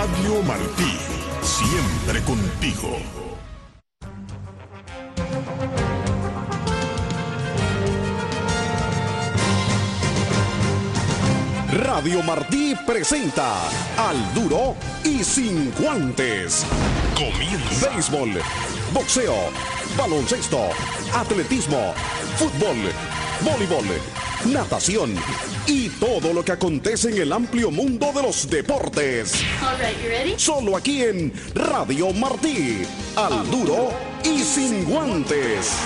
Radio Martí, siempre contigo. Radio Martí presenta Al Duro y Sin Guantes. Comienza. Béisbol, boxeo, baloncesto, atletismo, fútbol, voleibol, natación y todo lo que acontece en el amplio mundo de los deportes. All right, you ready? Solo aquí en Radio Martí. Al Duro y Sin Guantes.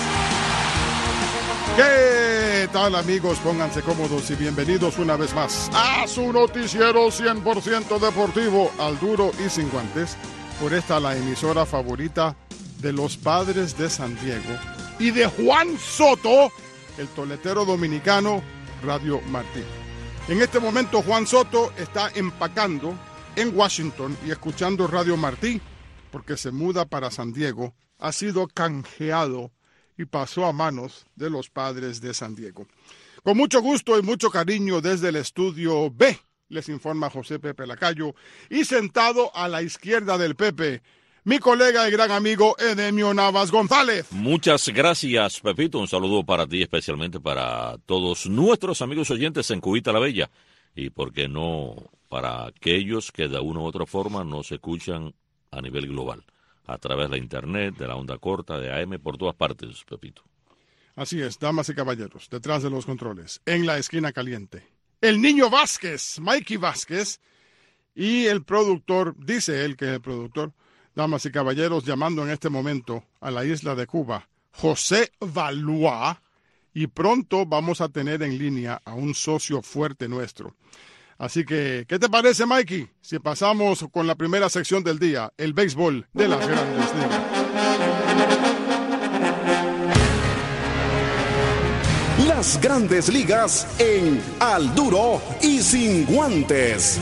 ¿Qué tal, amigos? Pónganse cómodos y bienvenidos una vez más a su noticiero 100% deportivo, Al Duro y Sin Guantes, por esta la emisora favorita de los Padres de San Diego y de Juan Soto, el toletero dominicano, Radio Martí. En este momento Juan Soto está empacando en Washington y escuchando Radio Martí porque se muda para San Diego, ha sido canjeado y pasó a manos de los Padres de San Diego. Con mucho gusto y mucho cariño desde el estudio B, les informa José Pepe Lacayo, y sentado a la izquierda del Pepe, mi colega y gran amigo Edemio Navas González. Muchas gracias, Pepito. Un saludo para ti, especialmente para todos nuestros amigos oyentes en Cubita la Bella, y por qué no para aquellos que de una u otra forma nos escuchan a nivel global, a través de la internet, de la onda corta, de AM, por todas partes, Pepito. Así es, damas y caballeros, detrás de los controles, en la esquina caliente, el niño Vázquez, Mikey Vázquez, y el productor, dice él que es el productor, damas y caballeros, llamando en este momento a la isla de Cuba, José Valois, y pronto vamos a tener en línea a un socio fuerte nuestro. Así que, ¿qué te parece, Mikey, si pasamos con la primera sección del día, el béisbol de las Grandes Ligas? Las Grandes Ligas en Al Duro y Sin Guantes.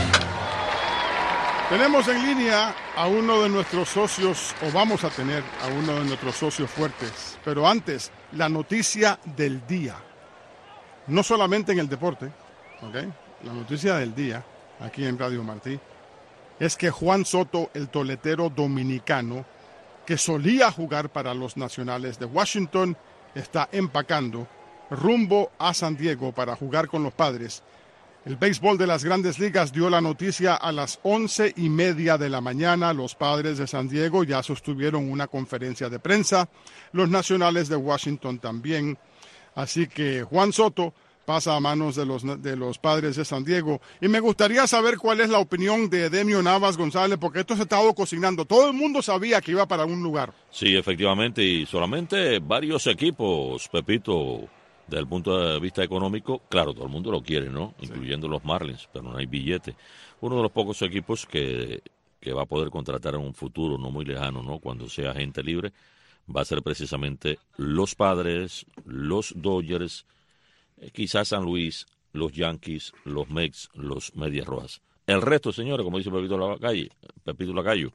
Tenemos en línea a uno de nuestros socios, o vamos a tener a uno de nuestros socios fuertes, pero antes, la noticia del día. No solamente en el deporte, ¿ok? La noticia del día, aquí en Radio Martí, es que Juan Soto, el toletero dominicano, que solía jugar para los Nacionales de Washington, está empacando rumbo a San Diego para jugar con los Padres. El béisbol de las Grandes Ligas dio la noticia a las 11:30 de la mañana. Los Padres de San Diego ya sostuvieron una conferencia de prensa. Los Nacionales de Washington también. Así que Juan Soto pasa a manos de los Padres de San Diego. Y me gustaría saber cuál es la opinión de Edemio Navas González, porque esto se ha estado cocinando. Todo el mundo sabía que iba para algún lugar. Sí, efectivamente, y solamente varios equipos, Pepito, desde el punto de vista económico, claro, todo el mundo lo quiere, ¿no? Sí. Incluyendo los Marlins, pero no hay billete. Uno de los pocos equipos que va a poder contratar en un futuro no muy lejano, ¿no? Cuando sea agente libre, va a ser precisamente los Padres, los Dodgers, quizás San Luis, los Yankees, los Mets, los Medias Rojas. El resto, señores, como dice Pepito Lacayo,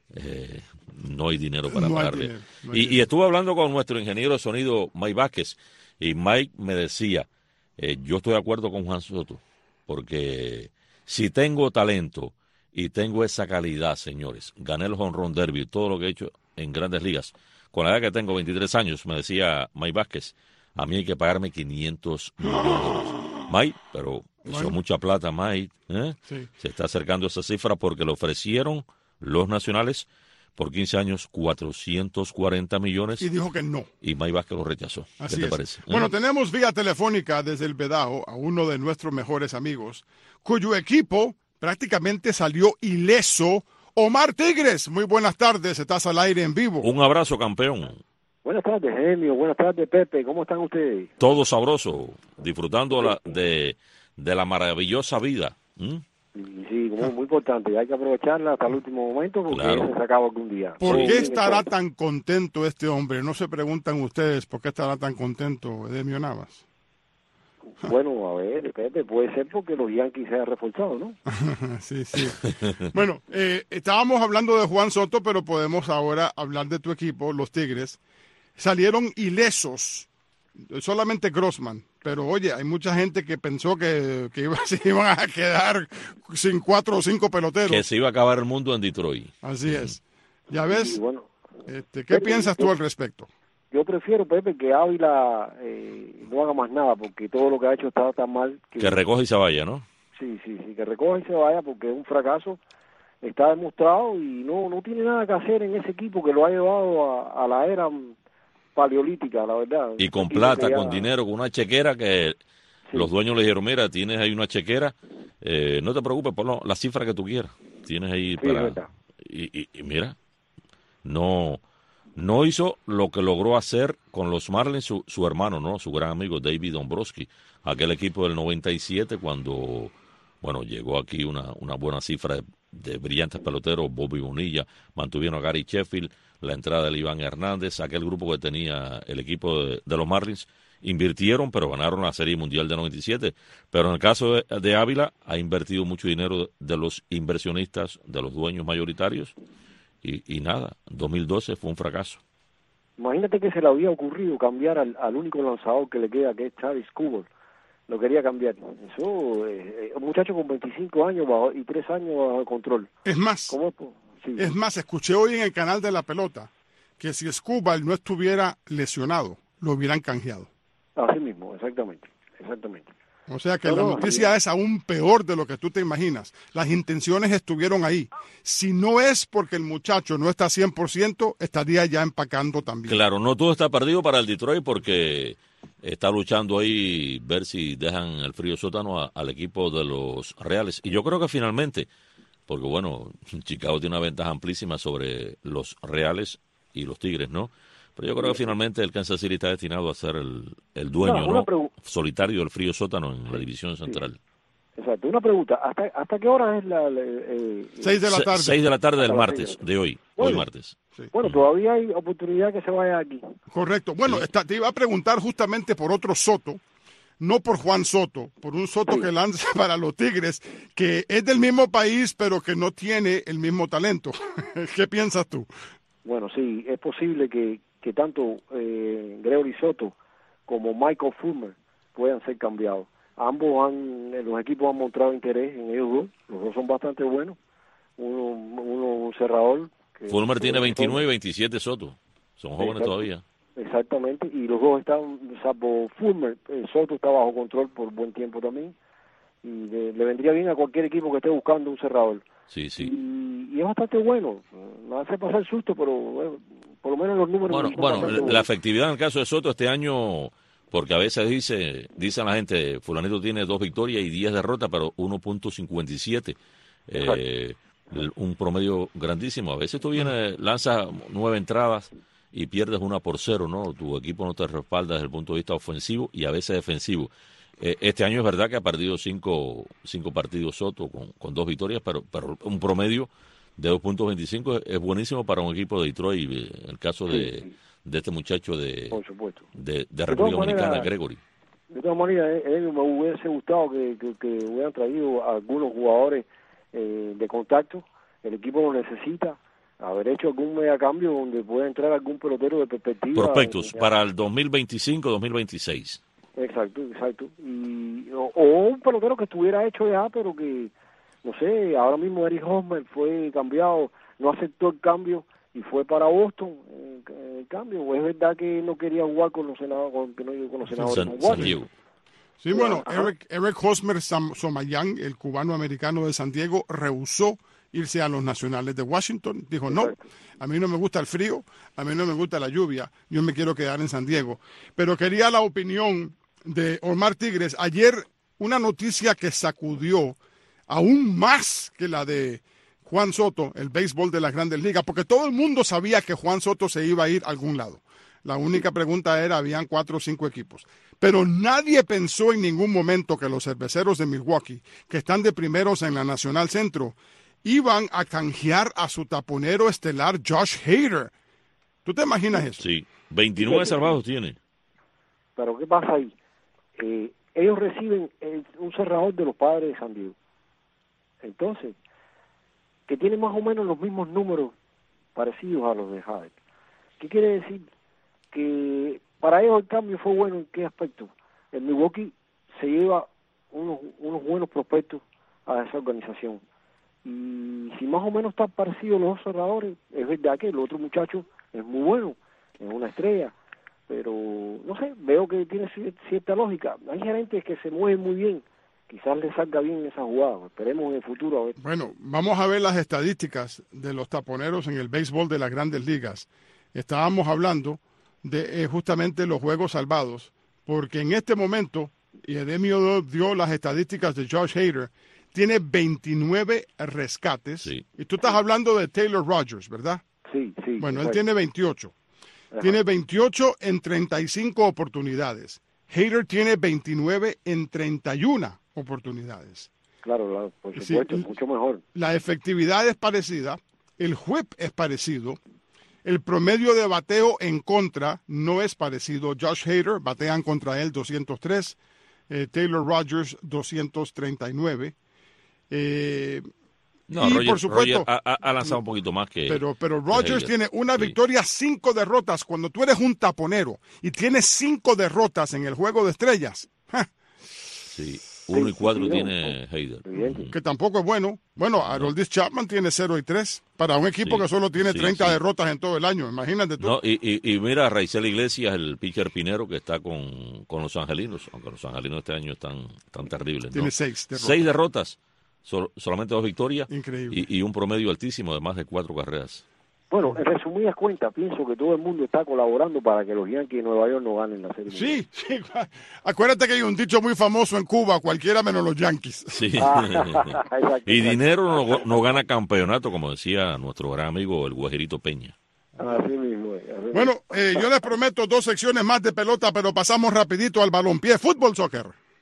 no hay dinero para pagarle. Y estuve hablando con nuestro ingeniero de sonido, Mike Vázquez, y Mike me decía, yo estoy de acuerdo con Juan Soto, porque si tengo talento y tengo esa calidad, señores, gané el Home Run Derby, todo lo que he hecho en Grandes Ligas, con la edad que tengo, 23 años, me decía Mike Vázquez, a mí hay que pagarme $500 millones. Mike, pero eso es mucha plata, Mike. Sí. Se está acercando esa cifra porque le ofrecieron los Nacionales por 15 años 440 millones. Y dijo que no. Y Mike Vázquez lo rechazó. Así ¿Qué te es. parece? Bueno, tenemos vía telefónica desde el Vedao a uno de nuestros mejores amigos, cuyo equipo prácticamente salió ileso. Omar Tigres, muy buenas tardes, estás al aire en vivo. Un abrazo, campeón. Buenas tardes, Genio. Buenas tardes, Pepe. ¿Cómo están ustedes? Todo sabroso, disfrutando de la maravillosa vida. Sí, muy importante. Hay que aprovecharla hasta el último momento porque claro. se acaba algún día. ¿Por qué estará tan contento este hombre? ¿No se preguntan ustedes por qué estará tan contento Edemio Navas? Bueno, a ver, Pepe, puede ser porque los Yankees se han reforzado, ¿no? Sí. Bueno, estábamos hablando de Juan Soto, pero podemos ahora hablar de tu equipo, los Tigres. Salieron ilesos, solamente Grossman, pero oye, hay mucha gente que pensó que se iban a quedar sin 4 o 5 peloteros. Que se iba a acabar el mundo en Detroit. Así es. Ya ves, Y bueno, ¿qué piensas tú al respecto? yo prefiero, Pepe, que Ávila no haga más nada, porque todo lo que ha hecho está tan mal. Que recoja y se vaya, ¿no? Sí, que recoja y se vaya, porque es un fracaso, está demostrado y no tiene nada que hacer en ese equipo que lo ha llevado a la era paleolítica, la verdad. Y con Equipo plata, que con dinero, con una chequera que los dueños le dijeron, mira, tienes ahí una chequera, no te preocupes, pon la cifra que tú quieras. Tienes ahí Sí, para... verdad. Y mira, no hizo lo que logró hacer con los Marlins su hermano, ¿no? Su gran amigo David Dombrowski, aquel equipo del 97 cuando, bueno, llegó aquí una buena cifra de brillantes peloteros, Bobby Bonilla, mantuvieron a Gary Sheffield, la entrada de Iván Hernández, aquel grupo que tenía el equipo de los Marlins, invirtieron, pero ganaron la Serie Mundial de 97. Pero en el caso de Ávila, ha invertido mucho dinero de los inversionistas, de los dueños mayoritarios, y nada, 2012 fue un fracaso. Imagínate que se le había ocurrido cambiar al único lanzador que le queda, que es Travis Skubal. Lo quería cambiar. Eso, un muchacho con 25 años y 3 años bajo control. Es más, ¿Cómo? Sí. es más, escuché hoy en el canal de La Pelota que si Skubal no estuviera lesionado, lo hubieran canjeado. Así mismo, exactamente. O sea que la noticia es aún peor de lo que tú te imaginas. Las intenciones estuvieron ahí. Si no es porque el muchacho no está 100%, estaría ya empacando también. Claro, no todo está perdido para el Detroit porque está luchando ahí ver si dejan el frío sótano al equipo de los Reales. Y yo creo que finalmente, porque bueno, Chicago tiene una ventaja amplísima sobre los Reales y los Tigres, ¿no? Pero yo creo que finalmente el Kansas City está destinado a ser el dueño, ¿no? Solitario del frío sótano en la división central. Exacto. Una pregunta, ¿hasta qué hora es 6 de la tarde. 6 de la tarde del martes, de hoy, hoy martes. Sí. Bueno, todavía hay oportunidad que se vaya aquí. Correcto. Bueno, te iba a preguntar justamente por otro Soto, no por Juan Soto, por un Soto que lanza para los Tigres, que es del mismo país, pero que no tiene el mismo talento. ¿Qué piensas tú? Bueno, sí, es posible que tanto Gregory Soto como Michael Fulmer puedan ser cambiados. Los equipos han mostrado interés en ellos dos. Los dos son bastante buenos. Uno un cerrador. Fulmer tiene 29 y 27 Soto. Son jóvenes todavía. Exactamente. Y los dos están, salvo Fulmer, Soto está bajo control por buen tiempo también. Y le vendría bien a cualquier equipo que esté buscando un cerrador. Sí. Y es bastante bueno. No hace pasar susto, pero bueno, por lo menos los números... Bueno, la efectividad en el caso de Soto este año, porque a veces dicen la gente, fulanito tiene 2 victorias y 10 derrotas, pero 1.57. Un promedio grandísimo. A veces tú lanzas 9 entradas y pierdes 1-0, ¿no? Tu equipo no te respalda desde el punto de vista ofensivo y a veces defensivo. Este año es verdad que ha perdido 5 partidos Soto con 2 victorias, pero un promedio de 2.25 es buenísimo para un equipo de Detroit. En el caso de este muchacho por supuesto. de República Dominicana, Gregory. De todas maneras, me hubiese gustado que hubieran traído a algunos jugadores de contacto. El equipo lo necesita. Haber hecho algún megacambio donde pueda entrar algún pelotero de perspectiva. Prospectos para el 2025-2026. Exacto. O un pelotero que estuviera hecho ya, pero que, no sé, ahora mismo Eric Hosmer fue cambiado, no aceptó el cambio y fue para Boston el cambio. O es verdad que no quería jugar con los senadores, San Diego. Sí, bueno, Eric Hosmer Somayán, el cubano-americano de San Diego, rehusó irse a los Nacionales de Washington. Dijo, no, a mí no me gusta el frío, a mí no me gusta la lluvia, yo me quiero quedar en San Diego. Pero quería la opinión de Omar Tigres. Ayer una noticia que sacudió aún más que la de Juan Soto, el béisbol de las Grandes Ligas, porque todo el mundo sabía que Juan Soto se iba a ir a algún lado. La única pregunta era, habían 4 o 5 equipos. Pero nadie pensó en ningún momento que los Cerveceros de Milwaukee, que están de primeros en la Nacional Centro, iban a canjear a su taponero estelar Josh Hader. ¿Tú te imaginas eso? Sí, 29 salvados tiene. Pero ¿qué pasa ahí? Ellos reciben un cerrador de los Padres de San Diego. Entonces, que tiene más o menos los mismos números parecidos a los de Hader. ¿Qué quiere decir? Que para ellos el cambio fue bueno. ¿En qué aspecto? el Milwaukee se lleva unos buenos prospectos a esa organización. Y si más o menos están parecidos los dos cerradores, es verdad que el otro muchacho es muy bueno, es una estrella, pero no sé, veo que tiene cierta lógica. Hay gerentes que se mueven muy bien, quizás les salga bien esa jugada, esperemos en el futuro a ver. Bueno, vamos a ver las estadísticas de los taponeros en el béisbol de las Grandes Ligas. Estábamos hablando de justamente los juegos salvados, porque en este momento, y Edemio dio las estadísticas de Josh Hader, tiene 29 rescates, sí. Y tú estás hablando de Taylor Rogers, ¿verdad? Sí. Bueno, él tiene 28. Ajá. Tiene 28 en 35 oportunidades. Hader tiene 29 en 31 oportunidades. Claro, por supuesto, Sí, mucho mejor. La efectividad es parecida, el whip es parecido, el promedio de bateo en contra no es parecido. Josh Hader, batean contra él 203, Taylor Rogers 239. No, y Roger, por supuesto, Roger ha lanzado un poquito más que... pero Rogers tiene una sí. victoria, 5 derrotas. Cuando tú eres un taponero y tienes 5 derrotas en el juego de estrellas, Sí, 1 y 4 sí, tiene Hader. Evidente. que tampoco es bueno. Bueno, Aroldis Chapman tiene 0-3 para un equipo Sí, que solo tiene sí, 30 sí. derrotas en todo el año. Imagínate tú. No, y mira, Raizel Iglesias, el pitcher pinero que está con los angelinos, aunque los angelinos este año están terribles. Tiene ¿no? 6 derrotas. 6 derrotas, solamente 2 victorias. Increíble. Y un promedio altísimo de más de 4 carreras. Bueno, en resumidas cuentas, pienso que todo el mundo está colaborando para que los Yankees de Nueva York no ganen la Serie Mundial. Sí. Acuérdate que hay un dicho muy famoso en Cuba, cualquiera menos los Yankees. Sí. Exacto. Y dinero no gana campeonato, como decía nuestro gran amigo el Guajerito Peña. Así mismo es. Bueno, yo les prometo 2 secciones más de pelota, pero pasamos rapidito al balompié, fútbol, soccer.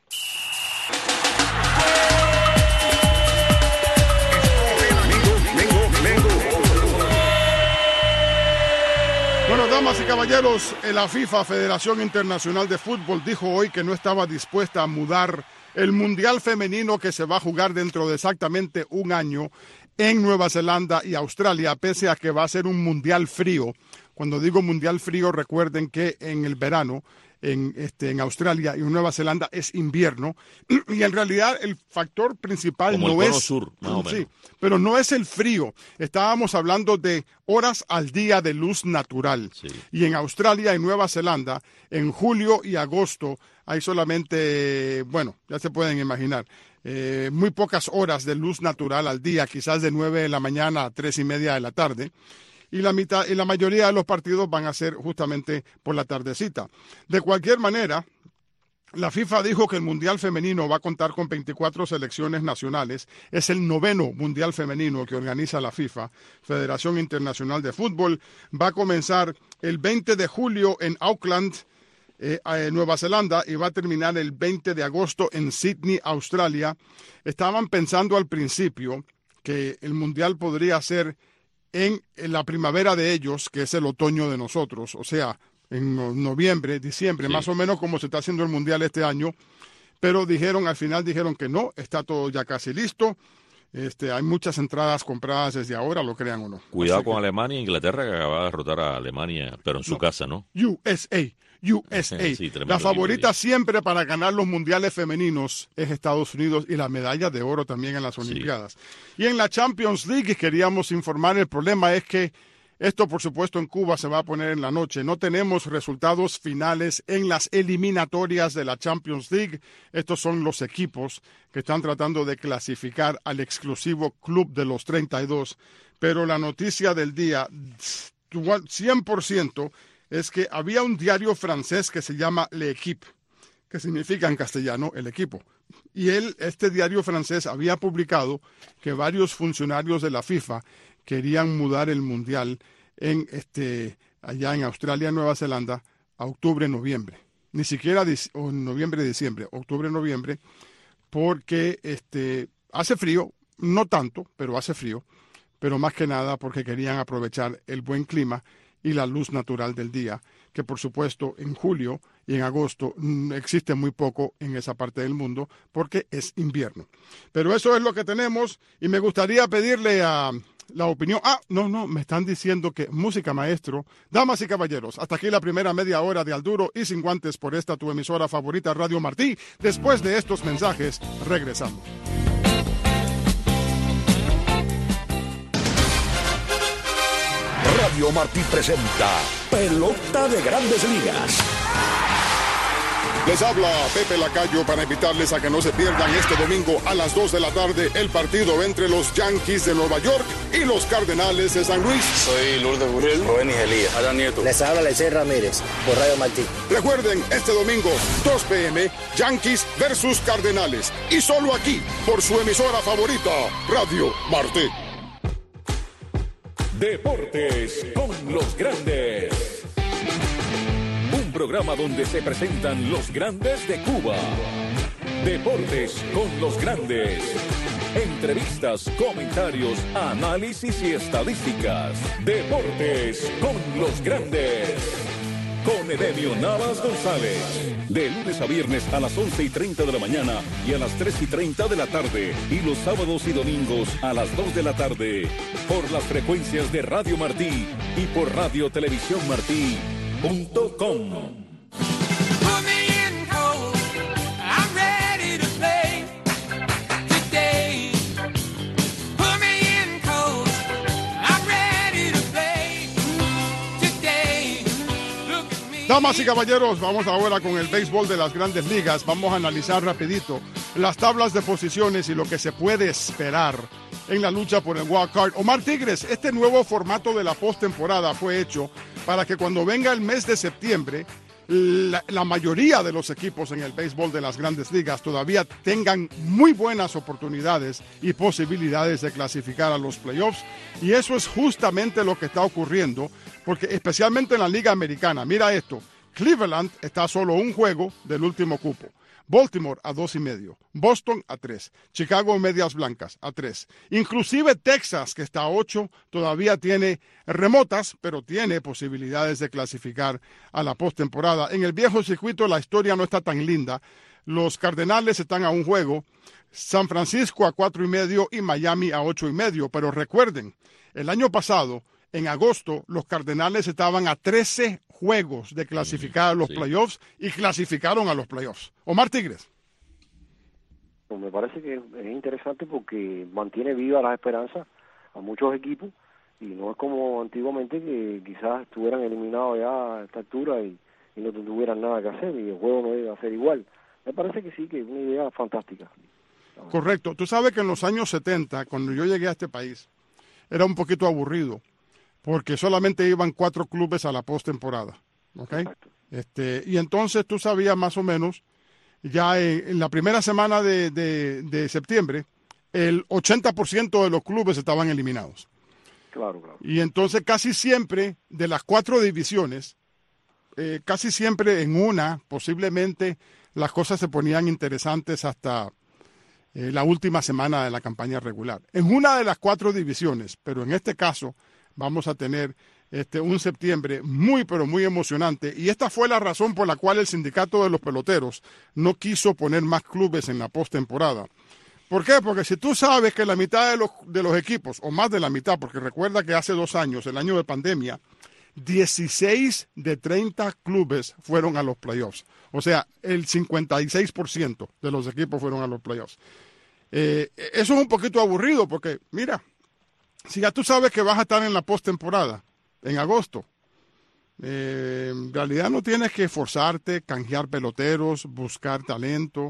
Bueno, damas y caballeros, la FIFA, Federación Internacional de Fútbol, dijo hoy que no estaba dispuesta a mudar el Mundial Femenino que se va a jugar dentro de exactamente un año en Nueva Zelanda y Australia, pese a que va a ser un mundial frío. Cuando digo mundial frío, recuerden que en el verano en Australia y en Nueva Zelanda es invierno, y en realidad el factor principal Como no el cono es sur, más o menos. Sí, pero no es el frío. Estábamos hablando de horas al día de luz natural. Sí. Y en Australia y Nueva Zelanda, en julio y agosto, hay solamente, bueno, ya se pueden imaginar, muy pocas horas de luz natural al día, quizás de 9 de la mañana a 3:30 de la tarde. Y la mayoría de los partidos van a ser justamente por la tardecita. De cualquier manera, la FIFA dijo que el Mundial Femenino va a contar con 24 selecciones nacionales. Es el 9º Mundial Femenino que organiza la FIFA, Federación Internacional de Fútbol. Va a comenzar el 20 de julio en Auckland, Nueva Zelanda, y va a terminar el 20 de agosto en Sydney, Australia. Estaban pensando al principio que el Mundial podría ser en la primavera de ellos, que es el otoño de nosotros, o sea, en noviembre, diciembre, Sí. más o menos como se está haciendo el Mundial este año, pero al final dijeron que no, está todo ya casi listo, hay muchas entradas compradas desde ahora, lo crean o no. Cuidado Así con que, Alemania e Inglaterra, que acaba de derrotar a Alemania, pero en su casa, ¿no? USA. Sí, tremendo La favorita equipo, siempre para ganar los mundiales femeninos es Estados Unidos, y la medalla de oro también en las Sí. Olimpiadas. Y en la Champions League queríamos informar, el problema es que esto, por supuesto, en Cuba se va a poner en la noche. No tenemos resultados finales en las eliminatorias de la Champions League. Estos son los equipos que están tratando de clasificar al exclusivo Club de los 32. Pero la noticia del día, 100%, es que había un diario francés que se llama L'Équipe, que significa en castellano el equipo. Y este diario francés había publicado que varios funcionarios de la FIFA querían mudar el mundial allá en Australia, Nueva Zelanda, a octubre-noviembre. Ni siquiera noviembre-diciembre, octubre-noviembre, porque hace frío, no tanto, pero hace frío, pero más que nada porque querían aprovechar el buen clima y la luz natural del día, que por supuesto en julio y en agosto existe muy poco en esa parte del mundo porque es invierno. Pero eso es lo que tenemos, y me gustaría pedirle a la opinión. No, me están diciendo que música, maestro. Damas y caballeros, hasta aquí la primera media hora de Al Duro y Sin Guantes por esta tu emisora favorita, Radio Martí. Después de estos mensajes, regresamos. Radio Martí presenta Pelota de Grandes Ligas. Les habla Pepe Lacayo para invitarles a que no se pierdan este domingo a las 2 de la tarde el partido entre los Yankees de Nueva York y los Cardenales de San Luis. Soy Lourdes Burrell, Rubén Elías, Adán Nieto. Les habla Lecey Ramírez por Radio Martí. Recuerden, este domingo, 2 p.m., Yankees versus Cardenales. Y solo aquí, por su emisora favorita, Radio Martí. Deportes con los grandes. Un programa donde se presentan los grandes de Cuba. Deportes con los grandes. Entrevistas, comentarios, análisis y estadísticas. Deportes con los grandes. Con Edemio Navas González. De lunes a viernes a las 11:30 de la mañana y a las 3:30 de la tarde. Y los sábados y domingos a las 2 de la tarde. Por las frecuencias de Radio Martí y por Radio Televisión Martí.com. Damas y caballeros, vamos ahora con el béisbol de las Grandes Ligas. Vamos a analizar rapidito las tablas de posiciones y lo que se puede esperar en la lucha por el wild card. Omar Tigres, este nuevo formato de la postemporada fue hecho para que cuando venga el mes de septiembre, la mayoría de los equipos en el béisbol de las Grandes Ligas todavía tengan muy buenas oportunidades y posibilidades de clasificar a los playoffs. Y eso es justamente lo que está ocurriendo, porque especialmente en la Liga Americana, mira esto, Cleveland está a solo un juego del último cupo. Baltimore a 2.5, Boston a 3, Chicago Medias Blancas a 3. Inclusive Texas, que está a 8, todavía tiene remotas, pero tiene posibilidades de clasificar a la postemporada. En el viejo circuito la historia no está tan linda. Los Cardenales están a un juego, San Francisco a 4.5 y Miami a 8.5. Pero recuerden, el año pasado, en agosto, los Cardenales estaban a 13 juegos de clasificar a los playoffs y clasificaron a los playoffs. Omar Tigres. Pues me parece que es interesante porque mantiene viva la esperanza a muchos equipos y no es como antiguamente que quizás estuvieran eliminados ya a esta altura y no tuvieran nada que hacer y el juego no iba a ser igual. Me parece que sí, que es una idea fantástica. Correcto. Tú sabes que en los años 70, cuando yo llegué a este país, era un poquito aburrido, porque solamente iban 4 clubes a la postemporada, ¿ok? Y entonces tú sabías más o menos, ya en la primera semana de septiembre, el 80% de los clubes estaban eliminados. Claro. Y entonces casi siempre, de las 4 divisiones, casi siempre en una, posiblemente, las cosas se ponían interesantes hasta la última semana de la campaña regular. En una de las 4 divisiones, pero en este caso vamos a tener un septiembre muy, pero muy emocionante. Y esta fue la razón por la cual el sindicato de los peloteros no quiso poner más clubes en la postemporada. ¿Por qué? Porque si tú sabes que la mitad de los equipos, o más de la mitad, porque recuerda que hace 2 años, el año de pandemia, 16 de 30 clubes fueron a los playoffs. O sea, el 56% de los equipos fueron a los playoffs. Eso es un poquito aburrido porque, mira, si ya tú sabes que vas a estar en la postemporada en agosto, en realidad no tienes que esforzarte, canjear peloteros, buscar talento,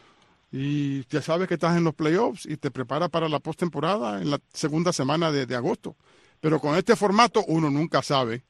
y ya sabes que estás en los playoffs y te preparas para la postemporada en la segunda semana de agosto. Pero con este formato uno nunca sabe.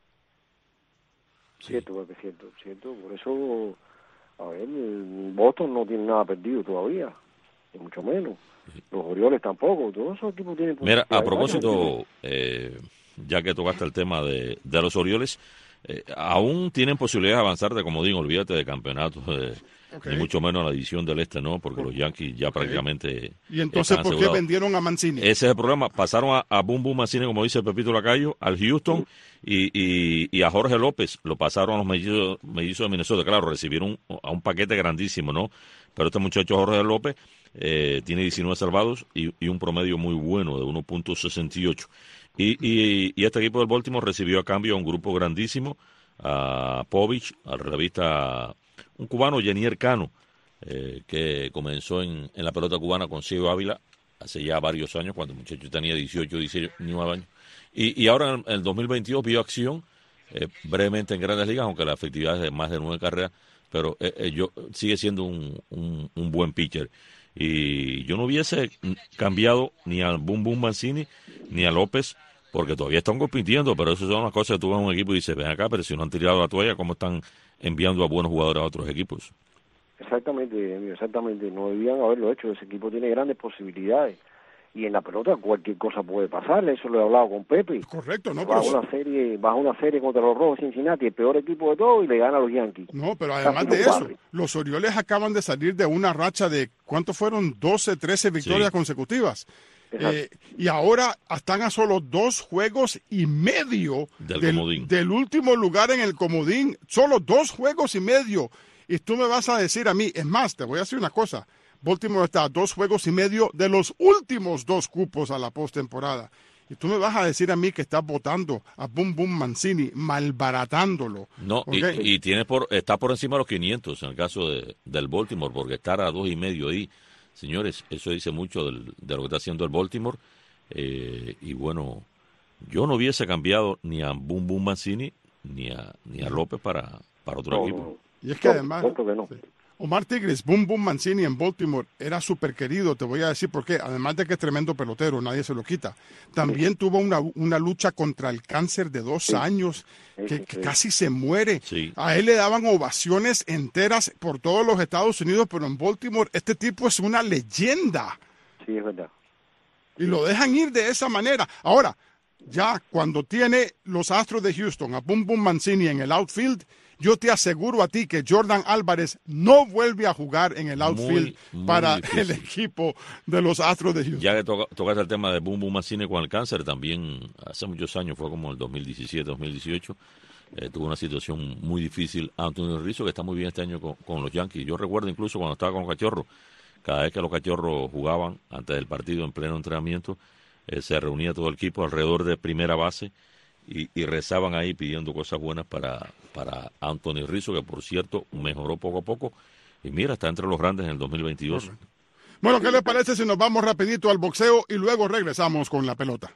Cierto. Por eso, a ver, Boston no tiene nada perdido todavía, ni mucho menos. Los Orioles tampoco, todos esos equipos tienen... Mira, a propósito, ya que tocaste el tema de los Orioles, aún tienen posibilidades de avanzar, como digo, olvídate de campeonatos, ni mucho menos la división del Este, ¿no? Porque los Yankees ya prácticamente... ¿Y entonces por qué vendieron a Mancini? Ese es el problema. Pasaron a Boom Boom Mancini, como dice Pepito Lacayo, al Houston, y a Jorge López lo pasaron a los mellizos de Minnesota. Claro, recibieron a un paquete grandísimo, ¿no? Pero este muchacho Jorge López tiene 19 salvados y un promedio muy bueno de 1.68. Y este equipo del Baltimore recibió a cambio a un grupo grandísimo, a Povich, al relevista, un cubano, Yenier Cano, que comenzó en la pelota cubana con Ciego Ávila hace ya varios años, cuando el muchacho tenía 18, 19 años. Y ahora en el 2022 vio acción brevemente en Grandes Ligas, aunque la efectividad es de más de 9 carreras, pero sigue siendo un buen pitcher. Y yo no hubiese cambiado ni al Boom Boom Mancini ni a López, porque todavía están compitiendo, pero eso son las cosas que tú vas a un equipo y dices, ven acá, pero si no han tirado la toalla, ¿cómo están enviando a buenos jugadores a otros equipos? Exactamente, no debían haberlo hecho. Ese equipo tiene grandes posibilidades y en la pelota cualquier cosa puede pasar. Eso lo he hablado con Pepe. Correcto, ¿no? Vas a una serie contra los Rojos de Cincinnati, el peor equipo de todos, y le gana a los Yankees. No, pero además de eso, los Orioles acaban de salir de una racha de, ¿cuántos fueron? 12, 13 victorias consecutivas. Y ahora están a solo 2 juegos y medio del último lugar en el comodín. Solo 2 juegos y medio. Y tú me vas a decir a mí, es más, te voy a decir una cosa. Baltimore está a 2 juegos y medio de los últimos 2 cupos a la postemporada. Y tú me vas a decir a mí que estás votando a Boom Boom Mancini, malbaratándolo. No, ¿okay? y está por encima de los 500 en el caso del Baltimore, porque estar a 2.5 ahí, señores, eso dice mucho de lo que está haciendo el Baltimore. Y bueno, yo no hubiese cambiado ni a Boom Boom Mancini ni a López para otro equipo. Y es que además, Omar Tigres, Boom Boom Mancini en Baltimore era súper querido, te voy a decir por qué. Además de que es tremendo pelotero, nadie se lo quita. También tuvo una lucha contra el cáncer de 2 años, que casi se muere. Sí. A él le daban ovaciones enteras por todos los Estados Unidos, pero en Baltimore este tipo es una leyenda. Sí, es verdad. Y lo dejan ir de esa manera. Ahora, ya cuando tiene los Astros de Houston a Boom Boom Mancini en el outfield, yo te aseguro a ti que Jordan Álvarez no vuelve a jugar en el outfield para difícil. El equipo de los Astros de Houston. Ya que tocaste el tema de Boom Boom Mancini con el cáncer, también hace muchos años, fue como el 2017, 2018, tuvo una situación muy difícil Anthony Rizzo, que está muy bien este año con los Yankees. Yo recuerdo incluso cuando estaba con los Cachorros, cada vez que los Cachorros jugaban antes del partido en pleno entrenamiento, se reunía todo el equipo alrededor de primera base y rezaban ahí pidiendo cosas buenas para Anthony Rizzo, que por cierto mejoró poco a poco y mira, está entre los grandes en el 2022. Correcto. Bueno, ¿qué les parece si nos vamos rapidito al boxeo y luego regresamos con la pelota?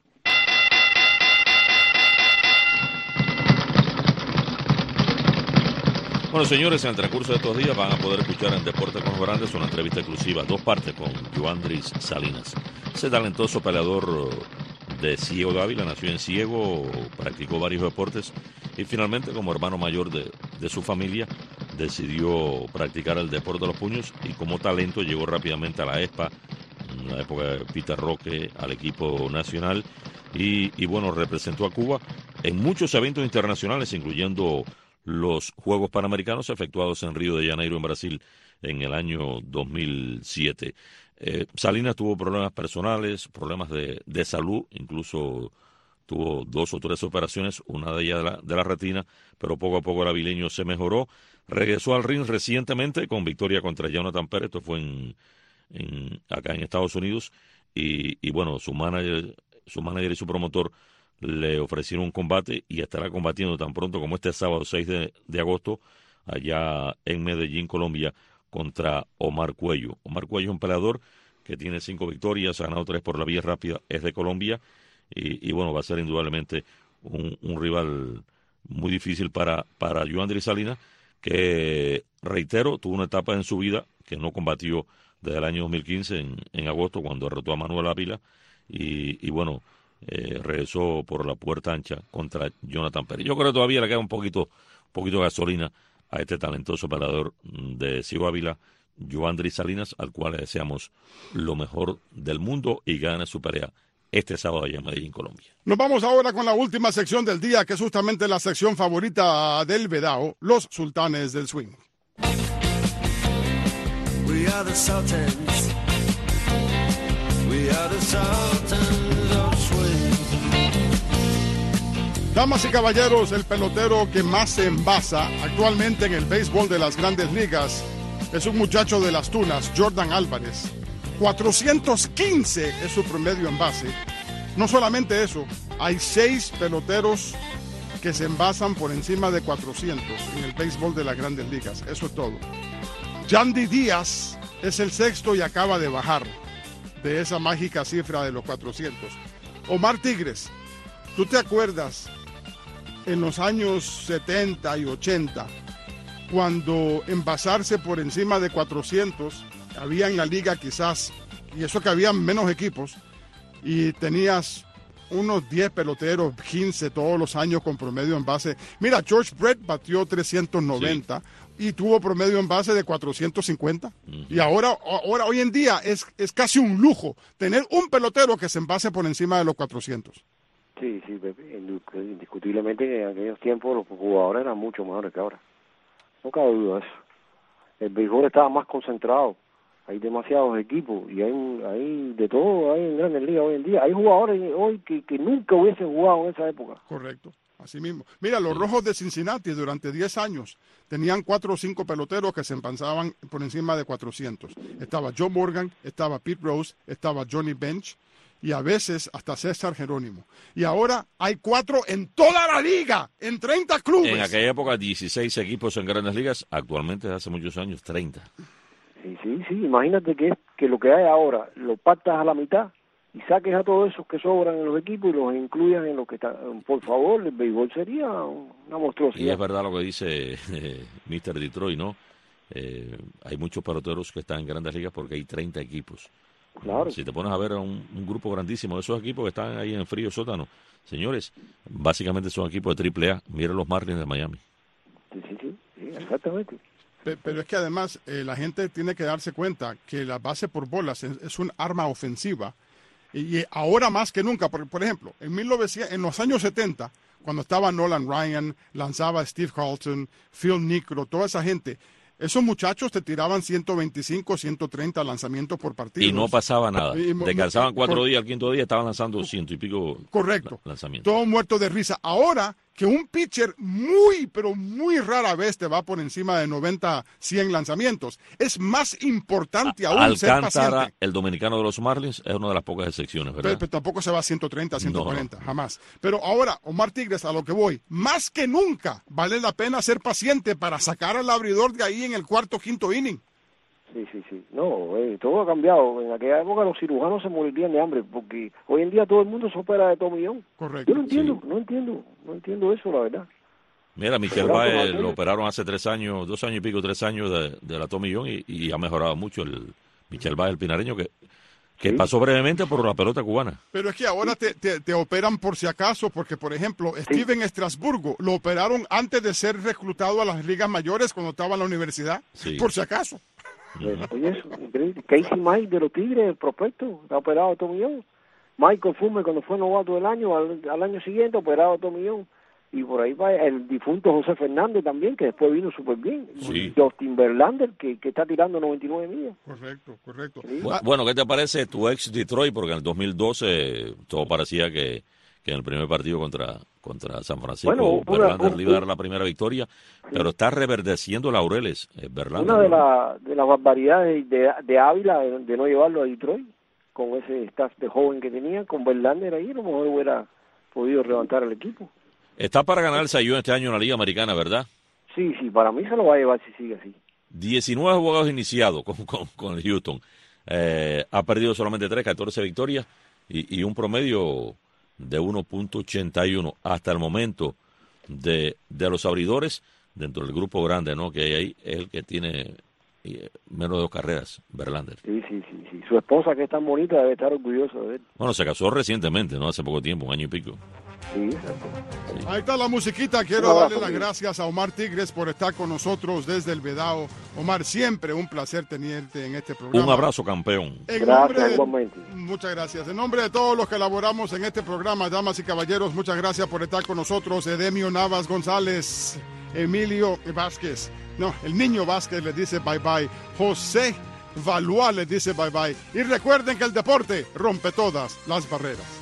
Bueno, señores, en el transcurso de estos días van a poder escuchar en Deporte con los Grandes una entrevista exclusiva, 2 partes, con Yoandris Salinas. Ese talentoso peleador de Ciego de Ávila, nació en Ciego, practicó varios deportes y finalmente, como hermano mayor de su familia, decidió practicar el deporte de los puños y como talento llegó rápidamente a la ESPA, en la época de Peter Roque, al equipo nacional y bueno, representó a Cuba en muchos eventos internacionales, incluyendo los Juegos Panamericanos efectuados en Río de Janeiro, en Brasil, en el año 2007. Salinas tuvo problemas personales, problemas de salud, incluso tuvo 2 o 3 operaciones, una de ellas de la retina, pero poco a poco el avileño se mejoró. Regresó al ring recientemente con victoria contra Jonathan Pérez, esto fue acá en Estados Unidos, y bueno, su manager y su promotor le ofrecieron un combate y estará combatiendo tan pronto como este sábado 6 de agosto allá en Medellín, Colombia, contra Omar Cuello. Omar Cuello es un peleador que tiene 5 victorias, ha ganado 3 por la vía rápida, es de Colombia y bueno, va a ser indudablemente un rival muy difícil para Yoandris Salinas, que reitero, tuvo una etapa en su vida que no combatió desde el año 2015 en agosto, cuando derrotó a Manuel Ávila y bueno, regresó por la puerta ancha contra Jonathan Pérez. Yo creo que todavía le queda un poquito de gasolina a este talentoso peleador de Ciego Ávila, Yoandris Salinas, al cual le deseamos lo mejor del mundo y gane su pelea este sábado allá en Medellín, Colombia. Nos vamos ahora con la última sección del día, que es justamente la sección favorita del Vedao, los Sultanes del Swing. We are the Sultans. We are the Sultans of Swing. Damas y caballeros, el pelotero que más se envasa actualmente en el béisbol de las Grandes Ligas es un muchacho de las Tunas, Jordan Álvarez. 415 es su promedio en base. No solamente eso, hay 6 peloteros que se envasan por encima de 400 en el béisbol de las Grandes Ligas. Eso es todo. Yandy Díaz es el sexto y acaba de bajar de esa mágica cifra de los 400. Omar Tigres, ¿tú te acuerdas en los años 70 y 80 cuando envasarse por encima de 400 había en la liga quizás, y eso que había menos equipos, y tenías unos 10 peloteros, 15 todos los años con promedio en base? Mira, George Brett batió 390 y tuvo promedio en base de 450. Y ahora hoy en día es casi un lujo tener un pelotero que se envase por encima de los 400. Sí, Pepe, indiscutiblemente en aquellos tiempos los jugadores eran mucho mejores que ahora. No cabe duda de eso. El béisbol estaba más concentrado. Hay demasiados equipos y hay de todo, hay en Grandes Ligas hoy en día. Hay jugadores hoy que nunca hubiesen jugado en esa época. Correcto, así mismo. Mira, los Rojos de Cincinnati durante 10 años tenían 4 o 5 peloteros que se envasaban por encima de 400. Estaba Joe Morgan, estaba Pete Rose, estaba Johnny Bench y a veces hasta César Jerónimo. Y ahora hay 4 en toda la liga, en 30 clubes. En aquella época 16 equipos en Grandes Ligas, actualmente hace muchos años 30. Sí, imagínate que lo que hay ahora lo partas a la mitad y saques a todos esos que sobran en los equipos y los incluyas en los que están. Por favor, el béisbol sería una monstruosidad. Y es verdad lo que dice Mr. Detroit, ¿no? Hay muchos peloteros que están en Grandes Ligas porque hay 30 equipos. Claro. Si te pones a ver a un grupo grandísimo de esos equipos que están ahí en frío sótano, señores, básicamente son equipos de AAA. Miren los Marlins de Miami. Sí, exactamente. Pero es que además la gente tiene que darse cuenta que la base por bolas es un arma ofensiva y ahora más que nunca. Por ejemplo, en los años 70, cuando estaba Nolan Ryan, lanzaba Steve Carlton, Phil Niekro, toda esa gente, esos muchachos te tiraban 125, 130 lanzamientos por partido. Y no pasaba nada. Descansaban 4 días, al quinto día estaban lanzando 100 y pico lanzamientos. Todo muerto de risa. Ahora que un pitcher pero muy rara vez te va por encima de 90, 100 lanzamientos, es más importante aún ser paciente. Alcántara, el dominicano de los Marlins, es una de las pocas excepciones, ¿verdad? Pero tampoco se va a 130, 140, no. Jamás. Pero ahora, Omar Tigres, a lo que voy, más que nunca vale la pena ser paciente para sacar al abridor de ahí en el cuarto, quinto inning. Sí. No, todo ha cambiado. En aquella época los cirujanos se morirían de hambre porque hoy en día todo el mundo se opera de tomillón. Correcto. Yo no entiendo eso, la verdad. Mira, Michel Baez lo operaron hace 3 años, 2 años y pico, 3 años de la tomillón y ha mejorado mucho el Michel Baez, el pinareño, que pasó brevemente por la pelota cubana. Pero es que ahora te operan por si acaso, porque por ejemplo, Steven Strasburgo lo operaron antes de ser reclutado a las ligas mayores cuando estaba en la universidad, por si acaso. Oye, eso, increíble. Casey Mike de los Tigres, el prospecto, está operado a tomillón. Michael Fulmer, cuando fue novato del año, al año siguiente, operado a tomillón. Y por ahí va el difunto José Fernández también, que después vino súper bien. Sí. Justin Verlander, que está tirando 99 millas. Correcto. Sí. Bueno, ¿qué te parece tu ex Detroit? Porque en el 2012 todo parecía que en el primer partido contra San Francisco, Verlander le iba a dar la primera victoria, pero está reverdeciendo laureles, Verlander. Una de las barbaridades de Ávila de no llevarlo a Detroit, con ese staff de joven que tenía, con Verlander ahí, a lo mejor hubiera podido levantar al equipo. Está para ganar el Cy Young este año en la Liga Americana, ¿verdad? Sí, para mí se lo va a llevar si sigue así. 19 juegos iniciados con el Houston. Ha perdido solamente 3, 14 victorias y un promedio de 1.81 hasta el momento de los abridores dentro del grupo grande, ¿no? Que hay ahí, es el que tiene menos de 2 carreras, Verlander. Sí. Su esposa, que es tan bonita, debe estar orgullosa de él. Bueno, se casó recientemente, ¿no? Hace poco tiempo, 1 año y pico. Sí, exacto. Sí. Ahí está la musiquita. Quiero darle las gracias a Omar Tigres por estar con nosotros desde el Vedao. Omar, siempre un placer tenerte en este programa. Un abrazo, campeón. Gracias, igualmente. Muchas gracias. En nombre de todos los que elaboramos en este programa, damas y caballeros, muchas gracias por estar con nosotros. Edemio Navas González, Emilio Vázquez, el niño Vázquez les dice bye bye. José Valois les dice bye bye. Y recuerden que el deporte rompe todas las barreras.